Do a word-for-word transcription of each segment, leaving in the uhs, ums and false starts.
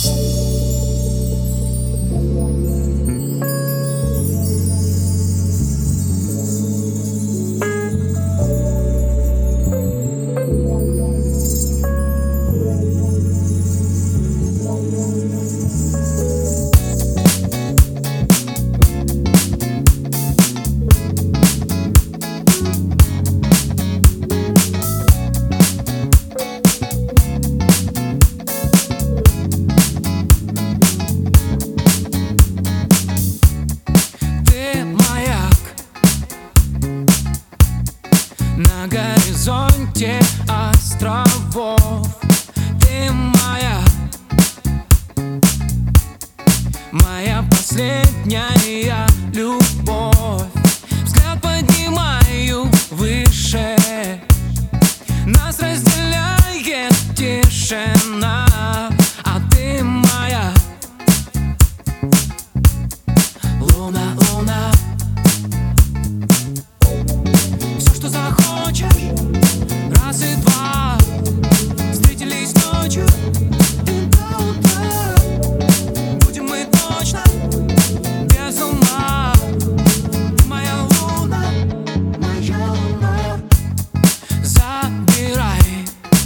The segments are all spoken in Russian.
На горизонте островов ты моя, моя последняя любовь. Взгляд поднимаю выше, нас разделяет тишина, а ты моя луна, луна. Все, что захочешь, раз и два. Встретились ночью и до утра. Будем мы точно без ума. Ты моя луна, моя луна. Забирай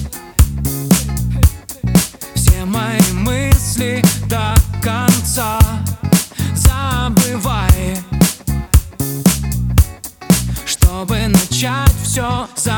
все мои мысли до конца. Забывай, чтобы начать все заново.